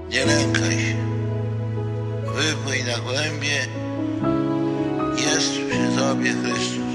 Nie lękaj się. Wypłyń na głębie. Jest przy tobie Chrystus.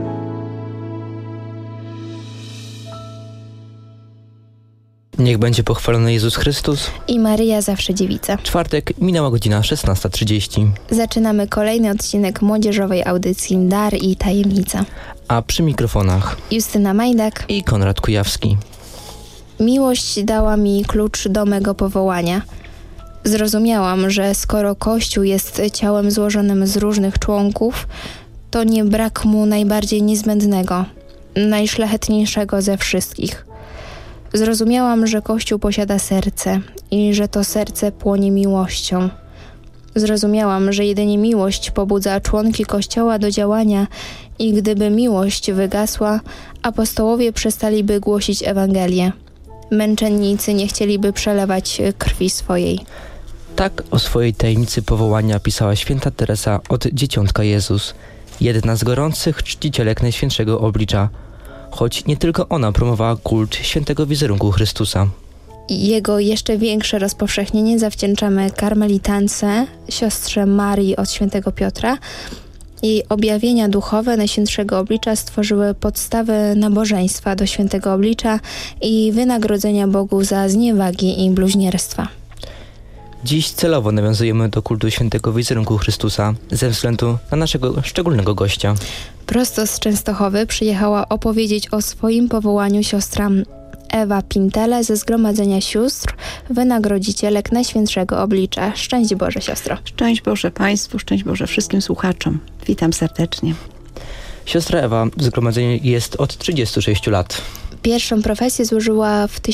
Niech będzie pochwalony Jezus Chrystus i Maryja zawsze dziewica. Czwartek, minęła godzina 16:30. Zaczynamy kolejny odcinek młodzieżowej audycji Dar i Tajemnica. A przy mikrofonach Justyna Majdak i Konrad Kujawski. Miłość dała mi klucz do mego powołania. Zrozumiałam, że skoro Kościół jest ciałem złożonym z różnych członków, to nie brak mu najbardziej niezbędnego, najszlachetniejszego ze wszystkich. Zrozumiałam, że Kościół posiada serce i że to serce płonie miłością. Zrozumiałam, że jedynie miłość pobudza członki Kościoła do działania i gdyby miłość wygasła, apostołowie przestaliby głosić Ewangelię. Męczennicy nie chcieliby przelewać krwi swojej. Tak o swojej tajemnicy powołania pisała święta Teresa od Dzieciątka Jezus, jedna z gorących czcicielek Najświętszego Oblicza, choć nie tylko ona promowała kult świętego wizerunku Chrystusa. Jego jeszcze większe rozpowszechnienie zawdzięczamy karmelitance, siostrze Marii od świętego Piotra. Jej objawienia duchowe Najświętszego Oblicza stworzyły podstawę nabożeństwa do świętego oblicza i wynagrodzenia Bogu za zniewagi i bluźnierstwa. Dziś celowo nawiązujemy do kultu świętego wizerunku Chrystusa ze względu na naszego szczególnego gościa. Prosto z Częstochowy przyjechała opowiedzieć o swoim powołaniu siostra Ewa Pintele ze Zgromadzenia Sióstr, wynagrodzicielek Najświętszego Oblicza. Szczęść Boże, siostro. Szczęść Boże Państwu, szczęść Boże wszystkim słuchaczom. Witam serdecznie. Siostra Ewa w zgromadzeniu jest od 36 lat. Pierwszą profesję złożyła w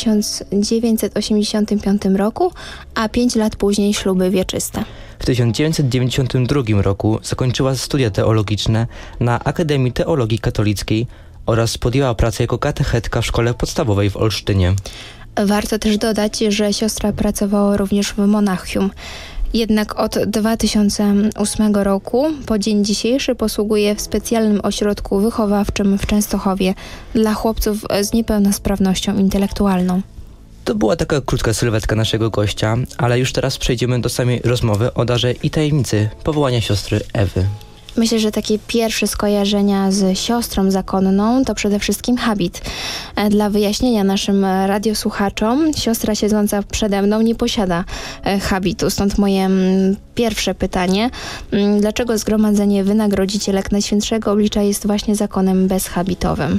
1985 roku, a 5 lat później śluby wieczyste. W 1992 roku zakończyła studia teologiczne na Akademii Teologii Katolickiej oraz podjęła pracę jako katechetka w szkole podstawowej w Olsztynie. Warto też dodać, że siostra pracowała również w Monachium. Jednak od 2008 roku po dzień dzisiejszy posługuje w specjalnym ośrodku wychowawczym w Częstochowie dla chłopców z niepełnosprawnością intelektualną. To była taka krótka sylwetka naszego gościa, ale już teraz przejdziemy do samej rozmowy o darze i tajemnicy powołania siostry Ewy. Myślę, że takie pierwsze skojarzenia z siostrą zakonną to przede wszystkim habit. Dla wyjaśnienia naszym radiosłuchaczom, siostra siedząca przede mną nie posiada habitu. Stąd moje pierwsze pytanie. Dlaczego Zgromadzenie Wynagrodzicielek Najświętszego Oblicza jest właśnie zakonem bezhabitowym?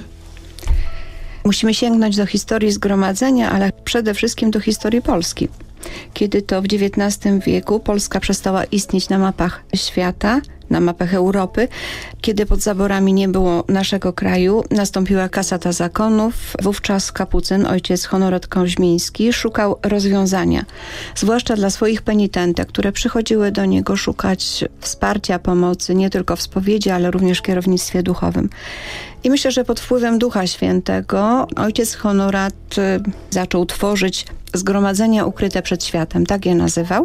Musimy sięgnąć do historii zgromadzenia, ale przede wszystkim do historii Polski. Kiedy to w XIX wieku Polska przestała istnieć na mapach świata, na mapach Europy, kiedy pod zaborami nie było naszego kraju, nastąpiła kasata zakonów. Wówczas kapucyn, ojciec Honorat Koźmiński, szukał rozwiązania, zwłaszcza dla swoich penitentek, które przychodziły do niego szukać wsparcia, pomocy, nie tylko w spowiedzi, ale również w kierownictwie duchowym. I myślę, że pod wpływem Ducha Świętego ojciec Honorat zaczął tworzyć zgromadzenia ukryte przed światem, tak je nazywał,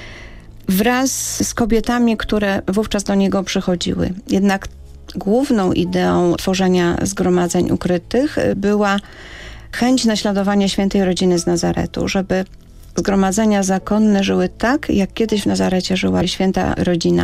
wraz z kobietami, które wówczas do niego przychodziły. Jednak główną ideą tworzenia zgromadzeń ukrytych była chęć naśladowania świętej rodziny z Nazaretu, żeby zgromadzenia zakonne żyły tak, jak kiedyś w Nazarecie żyła święta rodzina.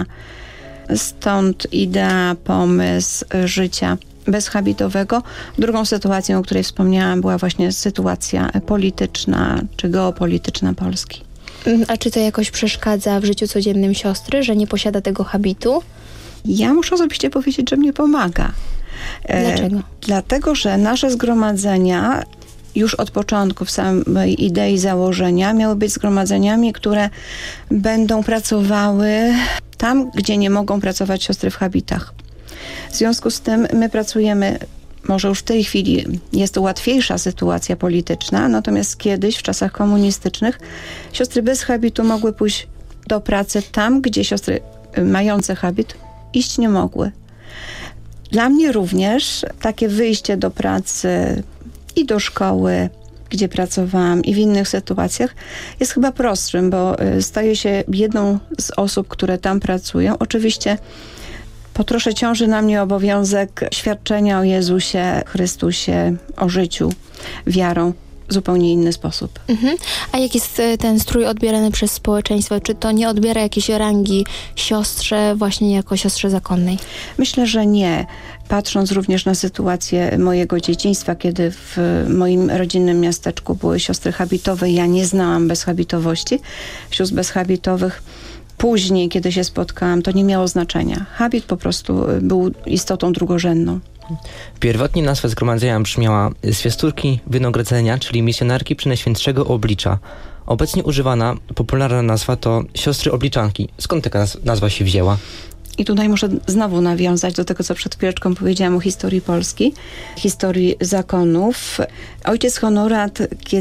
Stąd idea, pomysł życia bezhabitowego. Drugą sytuacją, o której wspomniałam, była właśnie sytuacja polityczna czy geopolityczna Polski. A czy to jakoś przeszkadza w życiu codziennym siostry, że nie posiada tego habitu? Ja muszę osobiście powiedzieć, że mnie pomaga. Dlaczego? Dlatego, że nasze zgromadzenia już od początku, w samej idei założenia, miały być zgromadzeniami, które będą pracowały tam, gdzie nie mogą pracować siostry w habitach. W związku z tym my pracujemy, może już w tej chwili jest to łatwiejsza sytuacja polityczna, natomiast kiedyś, w czasach komunistycznych, siostry bez habitu mogły pójść do pracy tam, gdzie siostry mające habit iść nie mogły. Dla mnie również takie wyjście do pracy i do szkoły, gdzie pracowałam, i w innych sytuacjach jest chyba prostszym, bo staję się jedną z osób, które tam pracują. Oczywiście po trosze ciąży na mnie obowiązek świadczenia o Jezusie Chrystusie, o życiu, wiarą. zupełnie inny sposób. A jak jest ten strój odbierany przez społeczeństwo? Czy to nie odbiera jakiejś rangi siostrze właśnie jako siostrze zakonnej? Myślę, że nie. Patrząc również na sytuację mojego dzieciństwa, kiedy w moim rodzinnym miasteczku były siostry habitowe, ja nie znałam bezhabitowości. Sióstr bezhabitowych później, kiedy się spotkałam, to nie miało znaczenia. Habit po prostu był istotą drugorzędną. Pierwotnie nazwa zgromadzenia brzmiała Zwiasturki Wynagrodzenia, czyli misjonarki Przenajświętszego Oblicza. Obecnie używana, popularna nazwa to Siostry Obliczanki. Skąd taka nazwa się wzięła? I tutaj muszę znowu nawiązać do tego, co przed chwileczką powiedziałam o historii Polski, historii zakonów. Ojciec Honorat,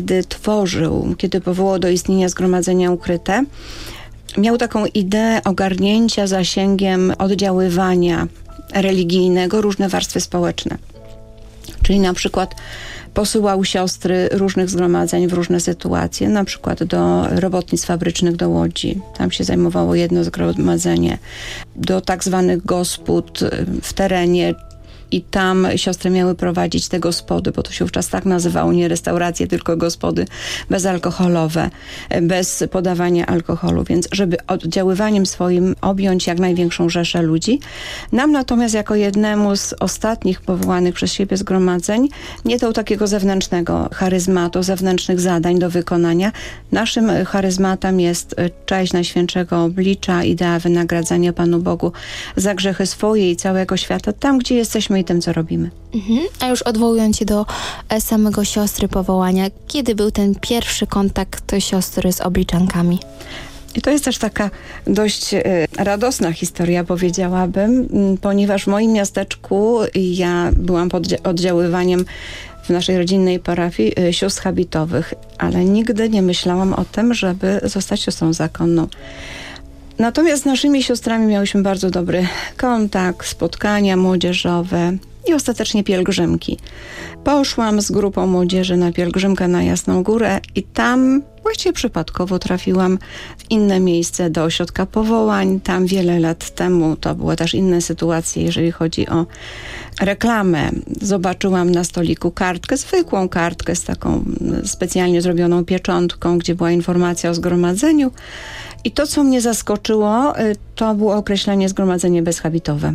kiedy powołał do istnienia Zgromadzenia Ukryte, miał taką ideę ogarnięcia zasięgiem oddziaływania religijnego różne warstwy społeczne. Czyli na przykład posyłał siostry różnych zgromadzeń w różne sytuacje, na przykład do robotnic fabrycznych do Łodzi. Tam się zajmowało jedno zgromadzenie. Do tak zwanych gospod w terenie. I tam siostry miały prowadzić te gospody, bo to się wówczas tak nazywało, nie restauracje, tylko gospody bezalkoholowe, bez podawania alkoholu, więc żeby oddziaływaniem swoim objąć jak największą rzeszę ludzi. Nam natomiast jako jednemu z ostatnich powołanych przez siebie zgromadzeń nie dał takiego zewnętrznego charyzmatu, zewnętrznych zadań do wykonania. Naszym charyzmatem jest cześć Najświętszego Oblicza, idea wynagradzania Panu Bogu za grzechy swoje i całego świata, tam gdzie jesteśmy i tym, co robimy. A już odwołując się do samego siostry powołania, kiedy był ten pierwszy kontakt siostry z obliczankami? I to jest też taka dość radosna historia, powiedziałabym, ponieważ w moim miasteczku ja byłam pod oddziaływaniem w naszej rodzinnej parafii sióstr habitowych, ale nigdy nie myślałam o tym, żeby zostać siostrą zakonną. Natomiast z naszymi siostrami miałyśmy bardzo dobry kontakt, spotkania młodzieżowe i ostatecznie pielgrzymki. Poszłam z grupą młodzieży na pielgrzymkę na Jasną Górę i tam właściwie przypadkowo trafiłam w inne miejsce do ośrodka powołań. Tam wiele lat temu to były też inne sytuacje, jeżeli chodzi o reklamę. Zobaczyłam na stoliku kartkę, zwykłą kartkę z taką specjalnie zrobioną pieczątką, gdzie była informacja o zgromadzeniu. I to, co mnie zaskoczyło, to było określenie zgromadzenie bezhabitowe.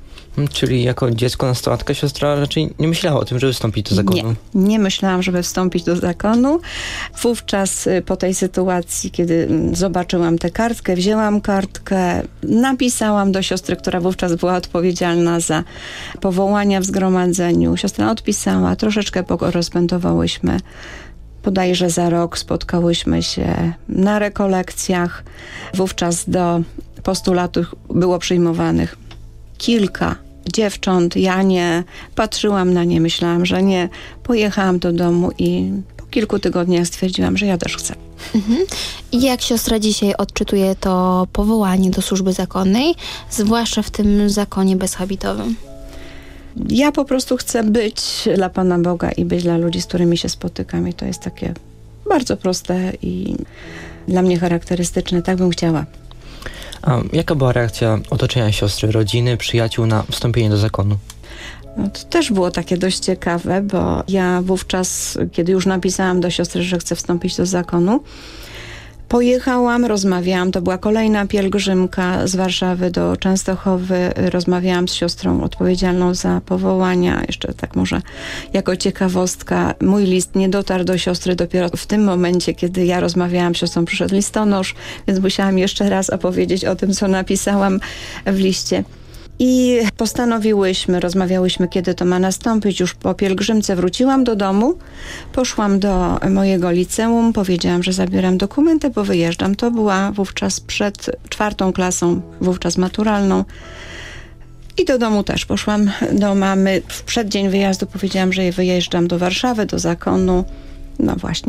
Czyli jako dziecko, nastolatka, siostra raczej nie myślała o tym, żeby wstąpić do zakonu? Nie myślałam, żeby wstąpić do zakonu. Wówczas po tej sytuacji, kiedy zobaczyłam tę kartkę, wzięłam kartkę, napisałam do siostry, która wówczas była odpowiedzialna za powołania w zgromadzeniu. Siostra odpisała, troszeczkę porozpętowałyśmy. Bodajże za rok spotkałyśmy się na rekolekcjach. Wówczas do postulatów było przyjmowanych kilka dziewcząt. Ja nie patrzyłam na nie, myślałam, że nie. Pojechałam do domu i po kilku tygodniach stwierdziłam, że ja też chcę. I jak siostra dzisiaj odczytuje to powołanie do służby zakonnej, zwłaszcza w tym zakonie bezhabitowym? Ja po prostu chcę być dla Pana Boga i być dla ludzi, z którymi się spotykam. I to jest takie bardzo proste i dla mnie charakterystyczne. Tak bym chciała. A jaka była reakcja otoczenia siostry, rodziny, przyjaciół na wstąpienie do zakonu? No to też było takie dość ciekawe, bo ja wówczas, kiedy już napisałam do siostry, że chcę wstąpić do zakonu, pojechałam, rozmawiałam, to była kolejna pielgrzymka z Warszawy do Częstochowy. Rozmawiałam z siostrą odpowiedzialną za powołania. Jeszcze tak może jako ciekawostka, mój list nie dotarł do siostry dopiero w tym momencie, kiedy ja rozmawiałam z siostrą, przyszedł listonosz, więc musiałam jeszcze raz opowiedzieć o tym, co napisałam w liście. I rozmawiałyśmy, kiedy to ma nastąpić. Już po pielgrzymce wróciłam do domu, poszłam do mojego liceum, powiedziałam, że zabieram dokumenty, bo wyjeżdżam. To była wówczas przed 4. klasą, wówczas maturalną. I do domu też poszłam do mamy. W przeddzień wyjazdu powiedziałam, że wyjeżdżam do Warszawy, do zakonu. No właśnie i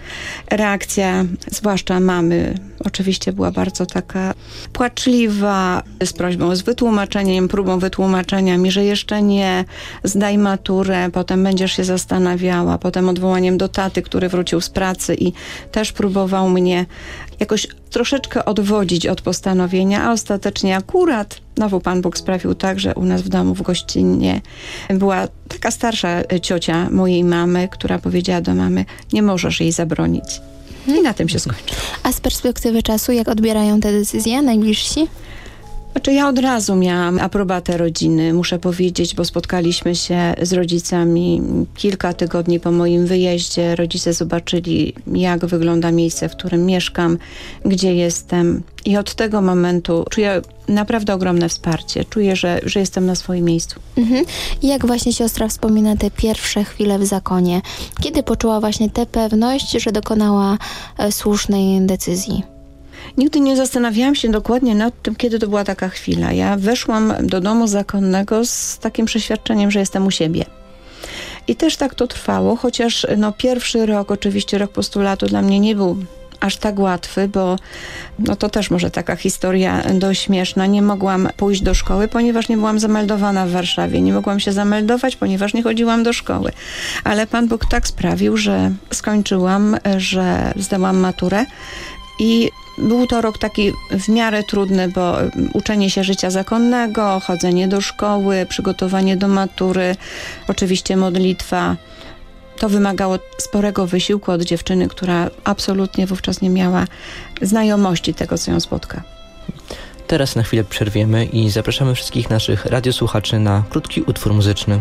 Reakcja, zwłaszcza mamy, oczywiście była bardzo taka płaczliwa, z prośbą, z wytłumaczeniem, próbą wytłumaczenia mi, że jeszcze nie, zdaj maturę, potem będziesz się zastanawiała, potem odwołaniem do taty, który wrócił z pracy i też próbował mnie jakoś troszeczkę odwodzić od postanowienia, a ostatecznie akurat znowu Pan Bóg sprawił tak, że u nas w domu w gościnie była taka starsza ciocia mojej mamy, która powiedziała do mamy, nie możesz jej zabronić. I na tym się skończy. A z perspektywy czasu, jak odbierają te decyzje najbliżsi? Znaczy ja od razu miałam aprobatę rodziny, muszę powiedzieć, bo spotkaliśmy się z rodzicami kilka tygodni po moim wyjeździe. Rodzice zobaczyli, jak wygląda miejsce, w którym mieszkam, gdzie jestem. I od tego momentu czuję naprawdę ogromne wsparcie. Czuję, że jestem na swoim miejscu. I jak właśnie siostra wspomina te pierwsze chwile w zakonie? Kiedy poczuła właśnie tę pewność, że dokonała słusznej decyzji? Nigdy nie zastanawiałam się dokładnie nad tym, kiedy to była taka chwila. Ja weszłam do domu zakonnego z takim przeświadczeniem, że jestem u siebie. I też tak to trwało, chociaż pierwszy rok, oczywiście rok postulatu dla mnie nie był aż tak łatwy, bo to też może taka historia dość śmieszna. Nie mogłam pójść do szkoły, ponieważ nie byłam zameldowana w Warszawie. Nie mogłam się zameldować, ponieważ nie chodziłam do szkoły. Ale Pan Bóg tak sprawił, że skończyłam, że zdałam maturę i był to rok taki w miarę trudny, bo uczenie się życia zakonnego, chodzenie do szkoły, przygotowanie do matury, oczywiście modlitwa. To wymagało sporego wysiłku od dziewczyny, która absolutnie wówczas nie miała znajomości tego, co ją spotka. Teraz na chwilę przerwiemy i zapraszamy wszystkich naszych radiosłuchaczy na krótki utwór muzyczny.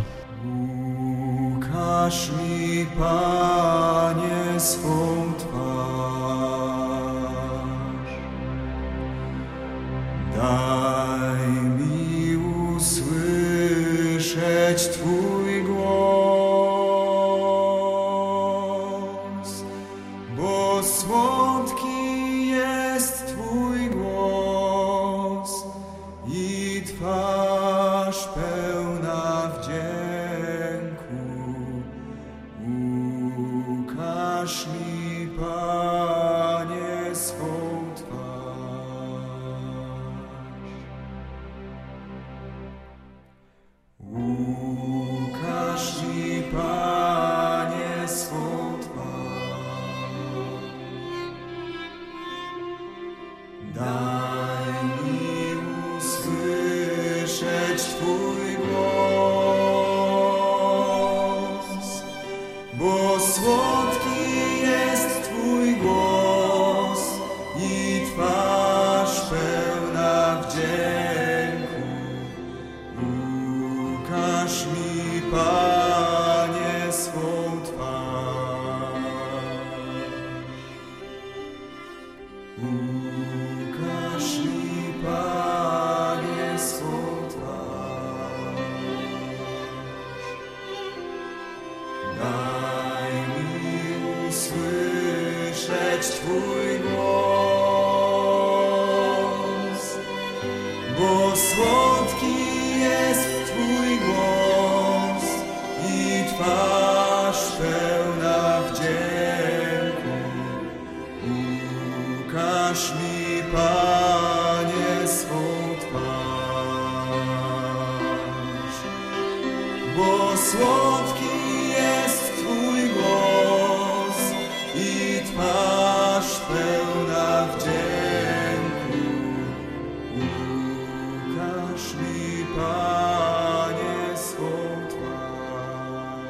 Ukaż mi, Panie, swą twarz. Daj mi usłyszeć Twój głos, bo słodki jest Twój głos i twarz pełna wdzięku. Ukaż mi, Panie, swą twarz. Ukaż mi, Panie, swą twarz. Daj mi usłyszeć Twój głos, bo słodki jest Twój głos i twarz pełna wdzięku. Ukaż mi, Panie, swą twarz. Ukaż mi, Panie, swą twarz. Daj mi usłyszeć Twój głos, bo słodki jest Twój głos i twarz pełna wdzięku. Ukaż mi, Panie, swą twarz, bo słodki jest Twój głos i twarz pełna wdzięku. Ukaż mi, Panie, swą twarz.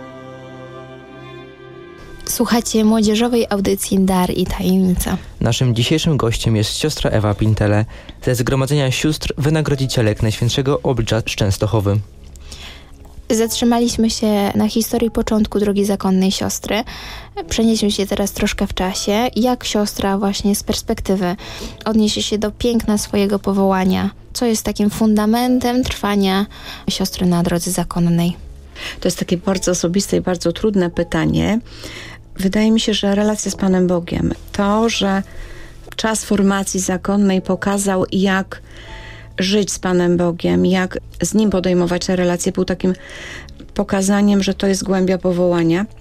Słuchacie młodzieżowej audycji Dar i Tajemnica. Naszym dzisiejszym gościem jest siostra Ewa Pintele ze Zgromadzenia Sióstr Wynagrodzicielek Najświętszego Oblicza z Częstochowy. Zatrzymaliśmy się na historii początku drogi zakonnej siostry. Przenieśmy się teraz troszkę w czasie. Jak siostra właśnie z perspektywy odniesie się do piękna swojego powołania? Co jest takim fundamentem trwania siostry na drodze zakonnej? To jest takie bardzo osobiste i bardzo trudne pytanie. Wydaje mi się, że relacja z Panem Bogiem, to, że czas formacji zakonnej pokazał, jak żyć z Panem Bogiem, jak z Nim podejmować te relacje, był takim pokazaniem, że to jest głębia powołania.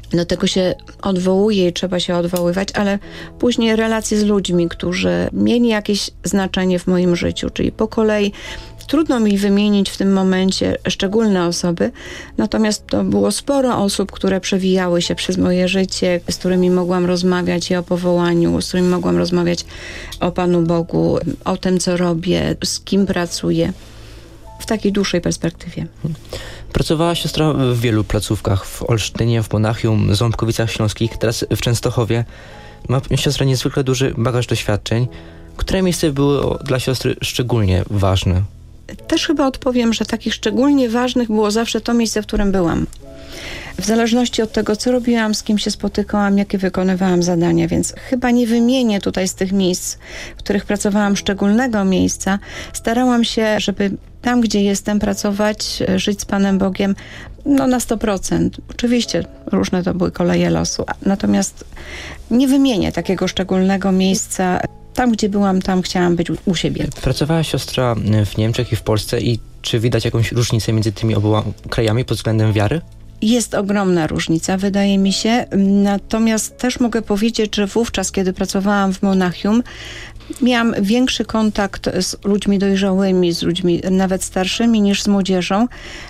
Do tego się odwołuje i trzeba się odwoływać, ale później relacje z ludźmi, którzy mieli jakieś znaczenie w moim życiu, czyli po kolei trudno mi wymienić w tym momencie szczególne osoby, natomiast to było sporo osób, które przewijały się przez moje życie, z którymi mogłam rozmawiać i o powołaniu, z którymi mogłam rozmawiać o Panu Bogu, o tym, co robię, z kim pracuję, w takiej dłuższej perspektywie. Pracowała siostra w wielu placówkach, w Olsztynie, w Monachium, Ząbkowicach Śląskich, teraz w Częstochowie. Ma siostra niezwykle duży bagaż doświadczeń. Które miejsce było dla siostry szczególnie ważne? Też chyba odpowiem, że takich szczególnie ważnych było zawsze to miejsce, w którym byłam. W zależności od tego, co robiłam, z kim się spotykałam, jakie wykonywałam zadania, więc chyba nie wymienię tutaj z tych miejsc, w których pracowałam, szczególnego miejsca. Starałam się, żeby tam, gdzie jestem, pracować, żyć z Panem Bogiem, na 100%. Oczywiście różne to były koleje losu, natomiast nie wymienię takiego szczególnego miejsca. Tam, gdzie byłam, tam chciałam być u siebie. Pracowała siostra w Niemczech i w Polsce i czy widać jakąś różnicę między tymi oboma krajami pod względem wiary? Jest ogromna różnica, wydaje mi się. Natomiast też mogę powiedzieć, że wówczas, kiedy pracowałam w Monachium, miałam większy kontakt z ludźmi dojrzałymi, z ludźmi nawet starszymi niż z młodzieżą.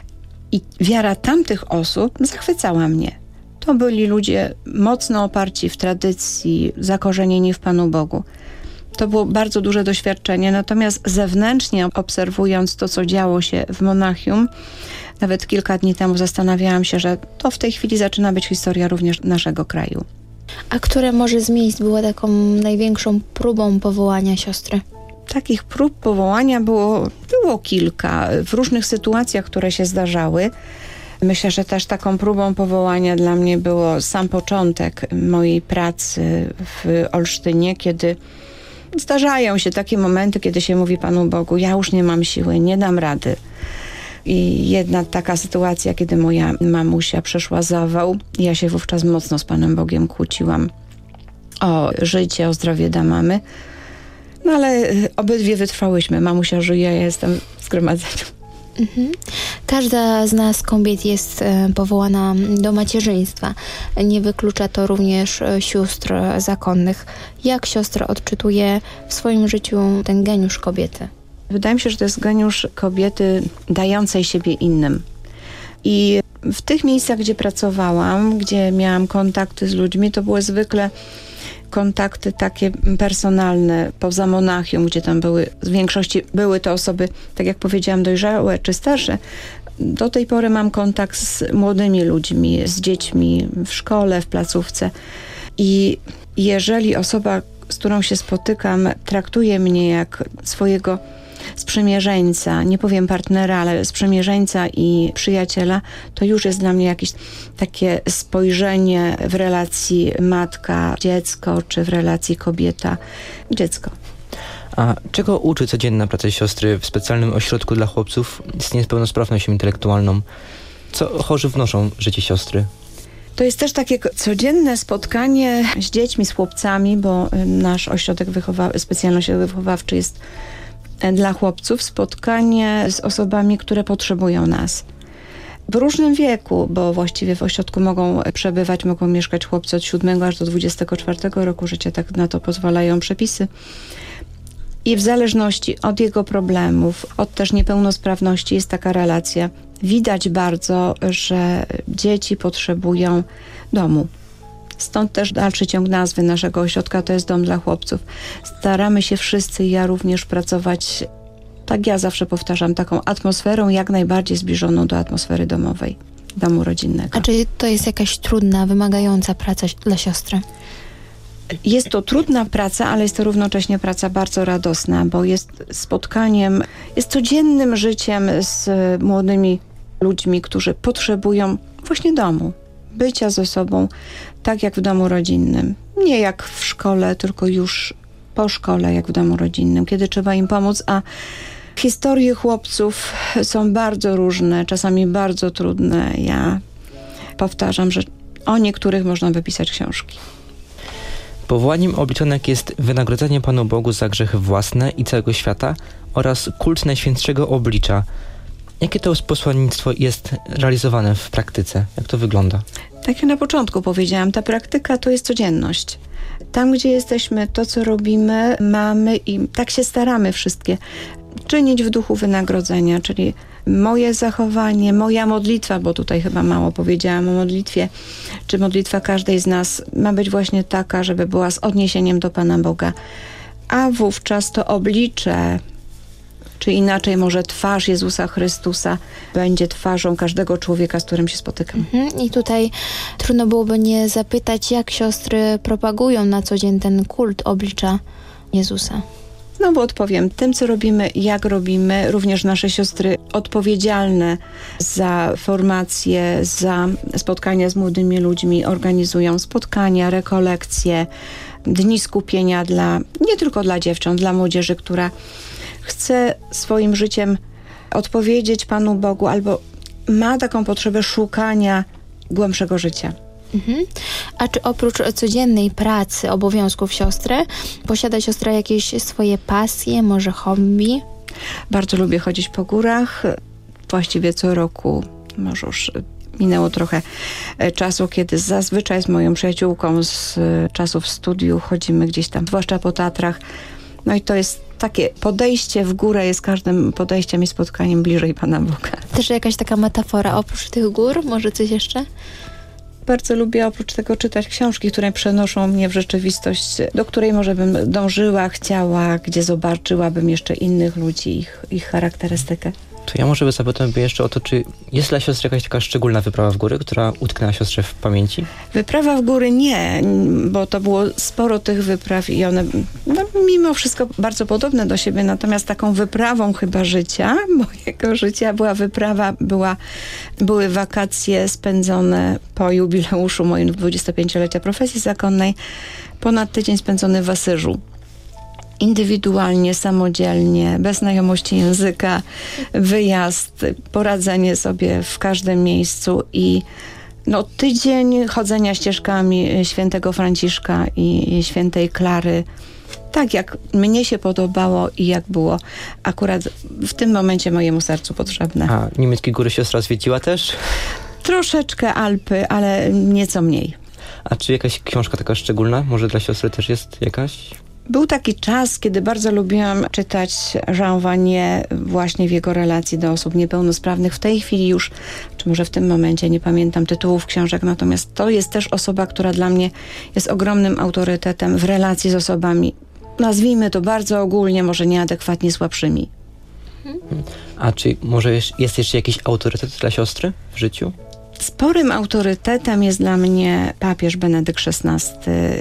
I wiara tamtych osób zachwycała mnie. To byli ludzie mocno oparci w tradycji, zakorzenieni w Panu Bogu. To było bardzo duże doświadczenie, natomiast zewnętrznie obserwując to, co działo się w Monachium, nawet kilka dni temu zastanawiałam się, że to w tej chwili zaczyna być historia również naszego kraju. A które może z miejsc było taką największą próbą powołania siostry? Takich prób powołania było kilka w różnych sytuacjach, które się zdarzały. Myślę, że też taką próbą powołania dla mnie było sam początek mojej pracy w Olsztynie, kiedy zdarzają się takie momenty, kiedy się mówi Panu Bogu, ja już nie mam siły, nie dam rady. I jedna taka sytuacja, kiedy moja mamusia przeszła zawał, ja się wówczas mocno z Panem Bogiem kłóciłam o życie, o zdrowie dla mamy. No ale obydwie wytrwałyśmy. Mamusia żyje, ja jestem w zgromadzeniu. Każda z nas kobiet jest powołana do macierzyństwa. Nie wyklucza to również sióstr zakonnych. Jak siostra odczytuje w swoim życiu ten geniusz kobiety? Wydaje mi się, że to jest geniusz kobiety dającej siebie innym. I w tych miejscach, gdzie pracowałam, gdzie miałam kontakty z ludźmi, to były zwykle kontakty takie personalne, poza Monachium, gdzie tam w większości były to osoby, tak jak powiedziałam, dojrzałe czy starsze. Do tej pory mam kontakt z młodymi ludźmi, z dziećmi w szkole, w placówce. I jeżeli osoba, z którą się spotykam, traktuje mnie jak swojego sprzymierzeńca, nie powiem partnera, ale sprzymierzeńca i przyjaciela, to już jest dla mnie jakieś takie spojrzenie w relacji matka-dziecko, czy w relacji kobieta-dziecko. A czego uczy codzienna praca siostry w specjalnym ośrodku dla chłopców z niepełnosprawnością intelektualną? Co chorzy wnoszą w życie siostry? To jest też takie codzienne spotkanie z dziećmi, z chłopcami, bo nasz ośrodek specjalny ośrodek wychowawczy jest dla chłopców, spotkanie z osobami, które potrzebują nas. W różnym wieku, bo właściwie w ośrodku mogą mieszkać chłopcy od 7 aż do 24 roku życia, tak na to pozwalają przepisy. I w zależności od jego problemów, od też niepełnosprawności jest taka relacja. Widać bardzo, że dzieci potrzebują domu. Stąd też dalszy ciąg nazwy naszego ośrodka to jest Dom dla Chłopców. Staramy się wszyscy, ja również, pracować, tak ja zawsze powtarzam, taką atmosferą jak najbardziej zbliżoną do atmosfery domowej, domu rodzinnego. A czy to jest jakaś trudna, wymagająca praca dla siostry? Jest to trudna praca, ale jest to równocześnie praca bardzo radosna, bo jest spotkaniem, jest codziennym życiem z młodymi ludźmi, którzy potrzebują właśnie domu, bycia ze sobą, tak jak w domu rodzinnym. Nie jak w szkole, tylko już po szkole, jak w domu rodzinnym, kiedy trzeba im pomóc, a historie chłopców są bardzo różne, czasami bardzo trudne. Ja powtarzam, że o niektórych można by pisać książki. Powołaniem obliczonek jest wynagrodzenie Panu Bogu za grzechy własne i całego świata oraz kult Najświętszego Oblicza. Jakie to posłannictwo jest realizowane w praktyce? Jak to wygląda? Tak jak na początku powiedziałam, ta praktyka to jest codzienność. Tam, gdzie jesteśmy, to co robimy, mamy i tak się staramy wszystkie czynić w duchu wynagrodzenia, czyli moje zachowanie, moja modlitwa, bo tutaj chyba mało powiedziałam o modlitwie, czy modlitwa każdej z nas ma być właśnie taka, żeby była z odniesieniem do Pana Boga. A wówczas to oblicze, czy inaczej może twarz Jezusa Chrystusa będzie twarzą każdego człowieka, z którym się spotykam. I tutaj trudno byłoby nie zapytać, jak siostry propagują na co dzień ten kult oblicza Jezusa. No bo odpowiem, tym co robimy, jak robimy, również nasze siostry odpowiedzialne za formację, za spotkania z młodymi ludźmi organizują spotkania, rekolekcje, dni skupienia nie tylko dla dziewcząt, dla młodzieży, która chce swoim życiem odpowiedzieć Panu Bogu albo ma taką potrzebę szukania głębszego życia. A czy oprócz codziennej pracy, obowiązków siostry, posiada siostra jakieś swoje pasje, może hobby? Bardzo lubię chodzić po górach. Właściwie co roku, może już minęło trochę czasu, kiedy zazwyczaj z moją przyjaciółką z czasów studiów chodzimy gdzieś tam, zwłaszcza po Tatrach. No i to jest takie podejście w górę jest każdym podejściem i spotkaniem bliżej Pana Boga. Też jakaś taka metafora oprócz tych gór? Może coś jeszcze? Bardzo lubię oprócz tego czytać książki, które przenoszą mnie w rzeczywistość, do której może bym dążyła, chciała, gdzie zobaczyłabym jeszcze innych ludzi, ich charakterystykę. To ja może zapytam jeszcze o to, czy jest dla siostry jakaś taka szczególna wyprawa w góry, która utknęła siostrze w pamięci? Wyprawa w góry nie, bo to było sporo tych wypraw i one mimo wszystko bardzo podobne do siebie, natomiast taką wyprawą chyba życia, mojego życia były wakacje spędzone po jubileuszu moim 25-lecia profesji zakonnej, ponad tydzień spędzony w Asyżu. Indywidualnie, samodzielnie, bez znajomości języka, wyjazd, poradzenie sobie w każdym miejscu i tydzień chodzenia ścieżkami świętego Franciszka i świętej Klary. Tak jak mnie się podobało i jak było akurat w tym momencie mojemu sercu potrzebne. A niemieckie góry siostra zwiedziła też? Troszeczkę Alpy, ale nieco mniej. A czy jakaś książka taka szczególna? Może dla siostry też jest jakaś? Był taki czas, kiedy bardzo lubiłam czytać Jean Vanier właśnie w jego relacji do osób niepełnosprawnych. W tej chwili już, czy może w tym momencie, nie pamiętam tytułów książek, natomiast to jest też osoba, która dla mnie jest ogromnym autorytetem w relacji z osobami, nazwijmy to bardzo ogólnie, może nieadekwatnie słabszymi. A czy może jest jeszcze jakiś autorytet dla siostry w życiu? Sporym autorytetem jest dla mnie papież Benedykt XVI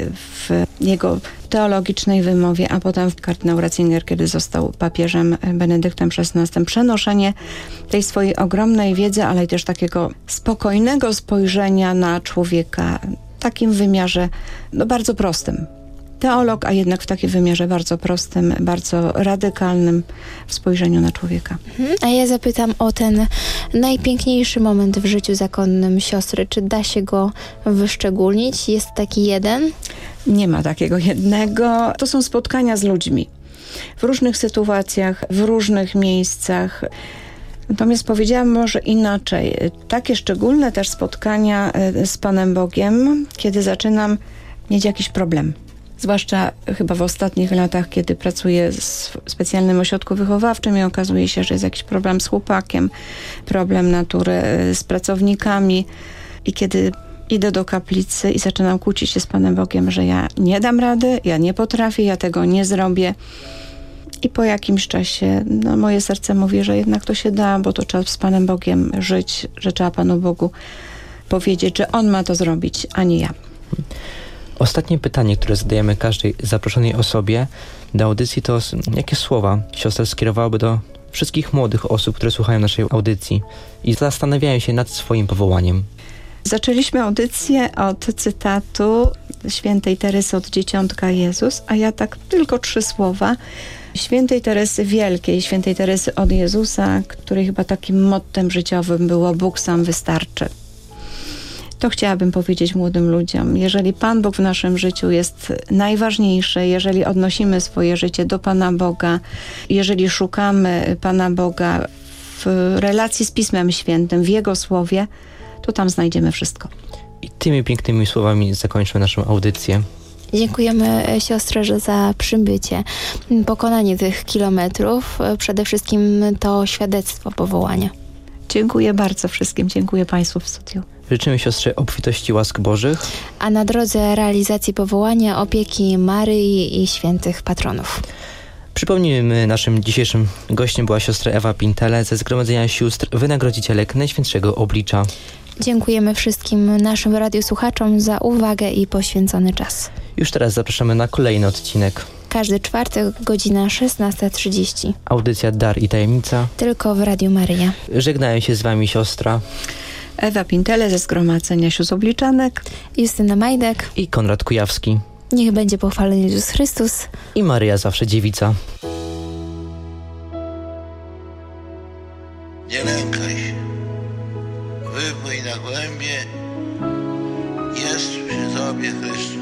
w jego teologicznej wymowie, a potem kardynał Ratzinger, kiedy został papieżem Benedyktem XVI. Przenoszenie tej swojej ogromnej wiedzy, ale też takiego spokojnego spojrzenia na człowieka, w takim wymiarze bardzo prostym. Teolog, a jednak w takim wymiarze bardzo prostym, bardzo radykalnym w spojrzeniu na człowieka. A ja zapytam o ten najpiękniejszy moment w życiu zakonnym siostry. Czy da się go wyszczególnić? Jest taki jeden? Nie ma takiego jednego. To są spotkania z ludźmi. W różnych sytuacjach, w różnych miejscach. Natomiast powiedziałam może inaczej. Takie szczególne też spotkania z Panem Bogiem, kiedy zaczynam mieć jakiś problem. Zwłaszcza chyba w ostatnich latach, kiedy pracuję w specjalnym ośrodku wychowawczym i okazuje się, że jest jakiś problem z chłopakiem, problem natury z pracownikami i kiedy idę do kaplicy i zaczynam kłócić się z Panem Bogiem, że ja nie dam rady, ja nie potrafię, ja tego nie zrobię. I po jakimś czasie moje serce mówi, że jednak to się da, bo to trzeba z Panem Bogiem żyć, że trzeba Panu Bogu powiedzieć, że On ma to zrobić, a nie ja. Ostatnie pytanie, które zadajemy każdej zaproszonej osobie do audycji, to jakie słowa siostra skierowałaby do wszystkich młodych osób, które słuchają naszej audycji i zastanawiają się nad swoim powołaniem? Zaczęliśmy audycję od cytatu świętej Teresy od Dzieciątka Jezus, a ja tak tylko 3 słowa świętej Teresy Wielkiej, świętej Teresy od Jezusa, której chyba takim mottem życiowym było Bóg sam wystarczy. To chciałabym powiedzieć młodym ludziom. Jeżeli Pan Bóg w naszym życiu jest najważniejszy, jeżeli odnosimy swoje życie do Pana Boga, jeżeli szukamy Pana Boga w relacji z Pismem Świętym, w Jego Słowie, to tam znajdziemy wszystko. I tymi pięknymi słowami zakończmy naszą audycję. Dziękujemy siostrze za przybycie, pokonanie tych kilometrów. Przede wszystkim to świadectwo powołania. Dziękuję bardzo wszystkim. Dziękuję Państwu w studiu. Życzymy siostrze obfitości łask Bożych. A na drodze realizacji powołania opieki Maryi i świętych patronów. Przypomnijmy, naszym dzisiejszym gościem była siostra Ewa Pintele ze Zgromadzenia Sióstr Wynagrodzicielek Najświętszego Oblicza. Dziękujemy wszystkim naszym radiosłuchaczom za uwagę i poświęcony czas. Już teraz zapraszamy na kolejny odcinek. Każdy czwartek, godzina 16:30. Audycja Dar i Tajemnica. Tylko w Radiu Maryja. Żegnają się z wami siostra Ewa Pintele ze Zgromadzenia Sióstr Obliczanek. Justyna Majdek. i Konrad Kujawski. Niech będzie pochwalony Jezus Chrystus. I Maryja zawsze dziewica. Nie lękaj się. Wypłyń na głębie. Jest przy tobie Chrystus.